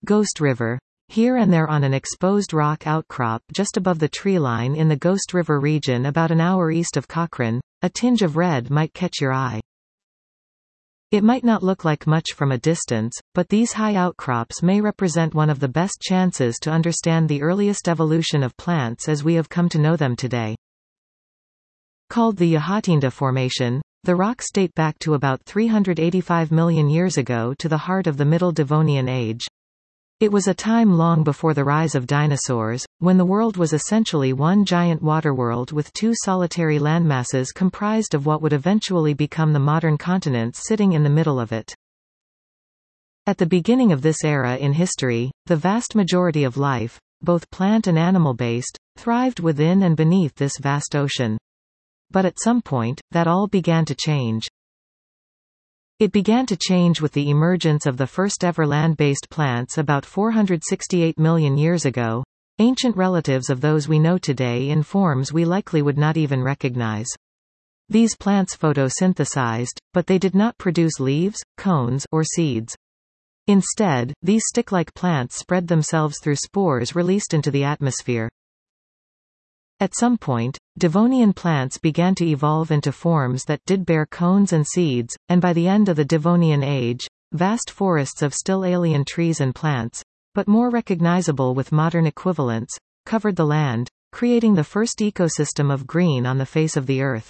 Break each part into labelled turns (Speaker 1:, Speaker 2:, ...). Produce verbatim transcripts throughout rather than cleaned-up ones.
Speaker 1: Ghost River. Here and there on an exposed rock outcrop just above the treeline in the Ghost River region about an hour east of Cochrane, a tinge of red might catch your eye. It might not look like much from a distance, but these high outcrops may represent one of the best chances to understand the earliest evolution of plants as we have come to know them today. Called the Yahatinda Formation, the rocks date back to about three hundred eighty-five million years ago to the heart of the Middle Devonian Age. It was a time long before the rise of dinosaurs, when the world was essentially one giant waterworld with two solitary landmasses comprised of what would eventually become the modern continents sitting in the middle of it. At the beginning of this era in history, the vast majority of life, both plant and animal-based, thrived within and beneath this vast ocean. But at some point, that all began to change. It began to change with the emergence of the first-ever land-based plants about four hundred sixty-eight million years ago, ancient relatives of those we know today in forms we likely would not even recognize. These plants photosynthesized, but they did not produce leaves, cones, or seeds. Instead, these stick-like plants spread themselves through spores released into the atmosphere. At some point, Devonian plants began to evolve into forms that did bear cones and seeds, and by the end of the Devonian Age, vast forests of still alien trees and plants, but more recognizable with modern equivalents, covered the land, creating the first ecosystem of green on the face of the Earth.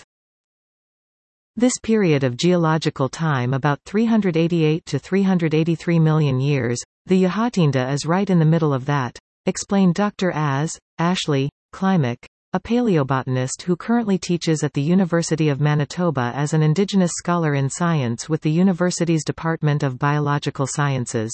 Speaker 1: This period of geological time, about three hundred eighty-eight to three hundred eighty-three million years, the Yahatinda is right in the middle of that, explained Doctor Az. Ashley Klimek, a paleobotanist who currently teaches at the University of Manitoba as an Indigenous scholar in science with the university's Department of Biological Sciences.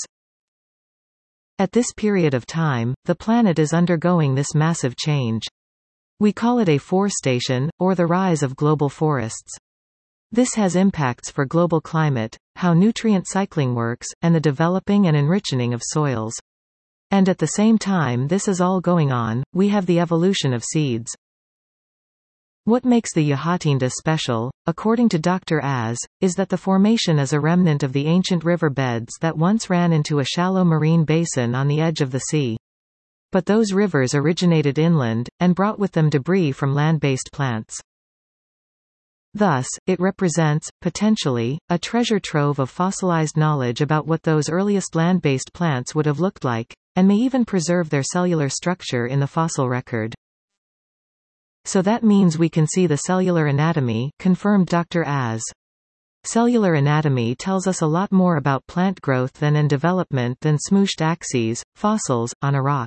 Speaker 1: At this period of time, the planet is undergoing this massive change. We call it a forestation, or the rise of global forests. This has impacts for global climate, how nutrient cycling works, and the developing and enriching of soils. And at the same time this is all going on, we have the evolution of seeds. What makes the Yahatinda special, according to Doctor Az, is that the formation is a remnant of the ancient river beds that once ran into a shallow marine basin on the edge of the sea. But those rivers originated inland, and brought with them debris from land-based plants. Thus, it represents, potentially, a treasure trove of fossilized knowledge about what those earliest land-based plants would have looked like, and may even preserve their cellular structure in the fossil record. So that means we can see the cellular anatomy, confirmed Doctor Az. Cellular anatomy tells us a lot more about plant growth then and development than smooshed axes, fossils, on a rock.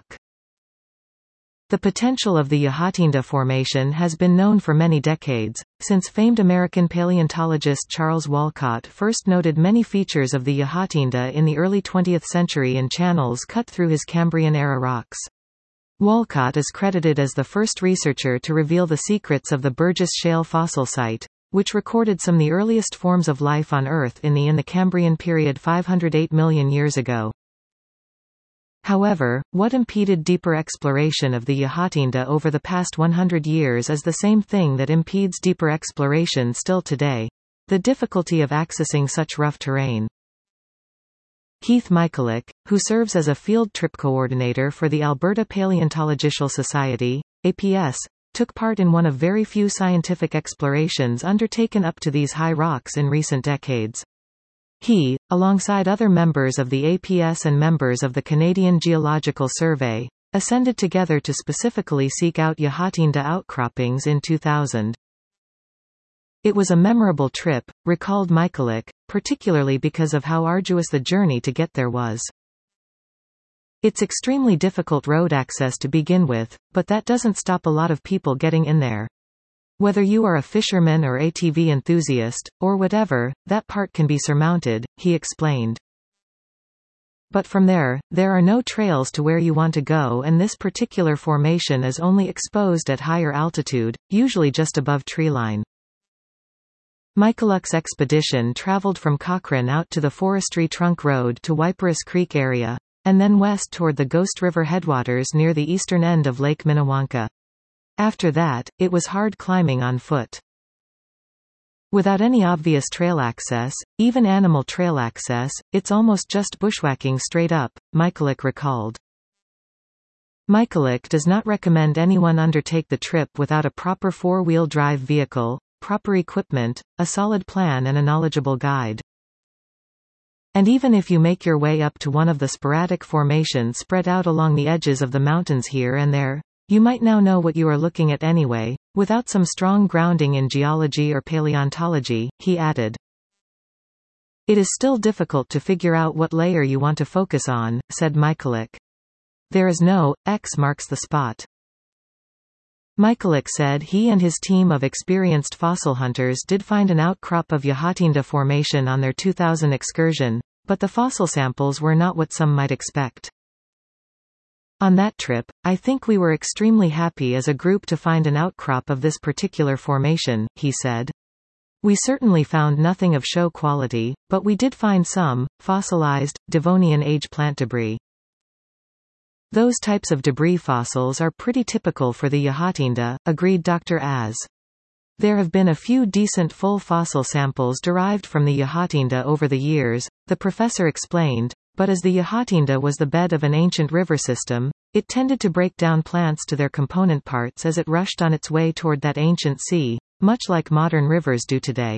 Speaker 1: The potential of the Yahatinda Formation has been known for many decades, since famed American paleontologist Charles Walcott first noted many features of the Yahatinda in the early twentieth century in channels cut through his Cambrian-era rocks. Walcott is credited as the first researcher to reveal the secrets of the Burgess Shale fossil site, which recorded some of the earliest forms of life on Earth in the in the Cambrian period five hundred eight million years ago. However, what impeded deeper exploration of the Yahatinda over the past one hundred years is the same thing that impedes deeper exploration still today: the difficulty of accessing such rough terrain. Keith Mikulak, who serves as a field trip coordinator for the Alberta Paleontological Society, A P S, took part in one of very few scientific explorations undertaken up to these high rocks in recent decades. He, alongside other members of the A P S and members of the Canadian Geological Survey, ascended together to specifically seek out Yahatinda outcroppings in two thousand. It was a memorable trip, recalled Mikulak, particularly because of how arduous the journey to get there was. It's extremely difficult road access to begin with, but that doesn't stop a lot of people getting in there. Whether you are a fisherman or A T V enthusiast, or whatever, that part can be surmounted, he explained. But from there, there are no trails to where you want to go, and this particular formation is only exposed at higher altitude, usually just above treeline. Mikulak's expedition traveled from Cochrane out to the Forestry Trunk Road to Wyporous Creek area, and then west toward the Ghost River headwaters near the eastern end of Lake Minnewanka. After that, it was hard climbing on foot. Without any obvious trail access, even animal trail access, it's almost just bushwhacking straight up, Mikulik recalled. Mikulik does not recommend anyone undertake the trip without a proper four-wheel drive vehicle, proper equipment, a solid plan and a knowledgeable guide. And even if you make your way up to one of the sporadic formations spread out along the edges of the mountains here and there, you might now know what you are looking at anyway, without some strong grounding in geology or paleontology, he added. It is still difficult to figure out what layer you want to focus on, said Mikulik. There is no X marks the spot. Mikulik said he and his team of experienced fossil hunters did find an outcrop of Yahatinda Formation on their two thousand excursion, but the fossil samples were not what some might expect. On that trip, I think we were extremely happy as a group to find an outcrop of this particular formation, he said. We certainly found nothing of show quality, but we did find some fossilized Devonian age plant debris. Those types of debris fossils are pretty typical for the Yahatinda, agreed Doctor Az. There have been a few decent full fossil samples derived from the Yahatinda over the years, the professor explained, but as the Yahatinda was the bed of an ancient river system, it tended to break down plants to their component parts as it rushed on its way toward that ancient sea, much like modern rivers do today.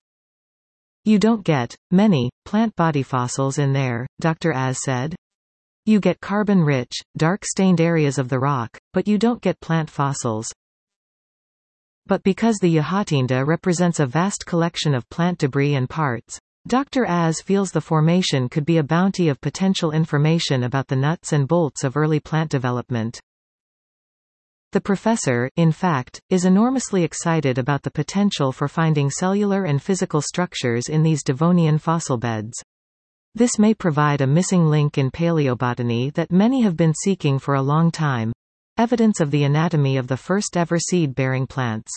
Speaker 1: You don't get many plant body fossils in there, Doctor Az said. You get carbon-rich, dark-stained areas of the rock, but you don't get plant fossils. But because the Yahatinda represents a vast collection of plant debris and parts, Doctor Az feels the formation could be a bounty of potential information about the nuts and bolts of early plant development. The professor, in fact, is enormously excited about the potential for finding cellular and physical structures in these Devonian fossil beds. This may provide a missing link in paleobotany that many have been seeking for a long time. Evidence of the anatomy of the first ever seed-bearing plants.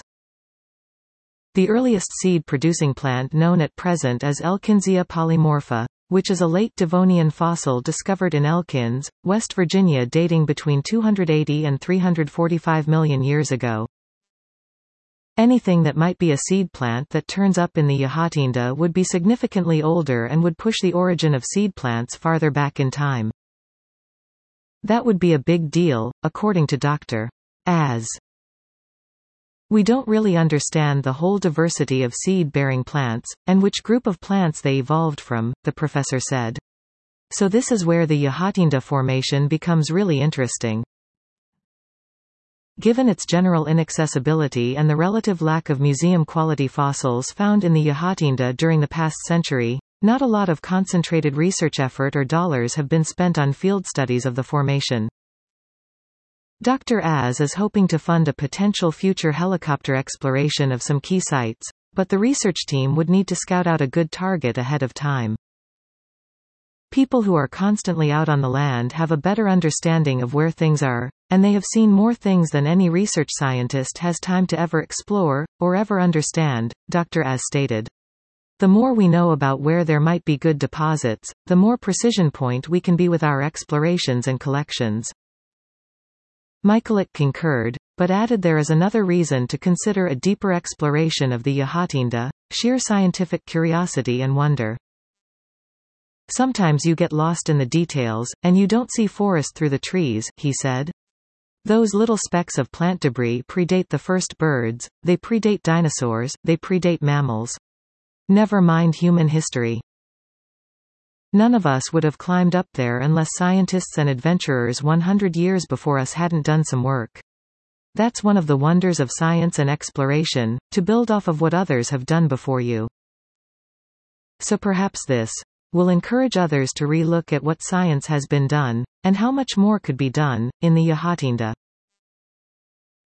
Speaker 1: The earliest seed-producing plant known at present is Elkinsia polymorpha, which is a late Devonian fossil discovered in Elkins, West Virginia dating between two hundred eighty and three hundred forty-five million years ago. Anything that might be a seed plant that turns up in the Yahatinda would be significantly older and would push the origin of seed plants farther back in time. That would be a big deal, according to Doctor Az. We don't really understand the whole diversity of seed-bearing plants, and which group of plants they evolved from, the professor said. So this is where the Yahatinda formation becomes really interesting. Given its general inaccessibility and the relative lack of museum-quality fossils found in the Yahatinda during the past century, not a lot of concentrated research effort or dollars have been spent on field studies of the formation. Doctor Az is hoping to fund a potential future helicopter exploration of some key sites, but the research team would need to scout out a good target ahead of time. People who are constantly out on the land have a better understanding of where things are, and they have seen more things than any research scientist has time to ever explore, or ever understand, Doctor Az stated. The more we know about where there might be good deposits, the more precision point we can be with our explorations and collections. Mikulik concurred, but added there is another reason to consider a deeper exploration of the Yahatinda, sheer scientific curiosity and wonder. Sometimes you get lost in the details, and you don't see forest through the trees, he said. Those little specks of plant debris predate the first birds, they predate dinosaurs, they predate mammals. Never mind human history. None of us would have climbed up there unless scientists and adventurers one hundred years before us hadn't done some work. That's one of the wonders of science and exploration, to build off of what others have done before you. So perhaps this will encourage others to re-look at what science has been done, and how much more could be done, in the Yahatinda.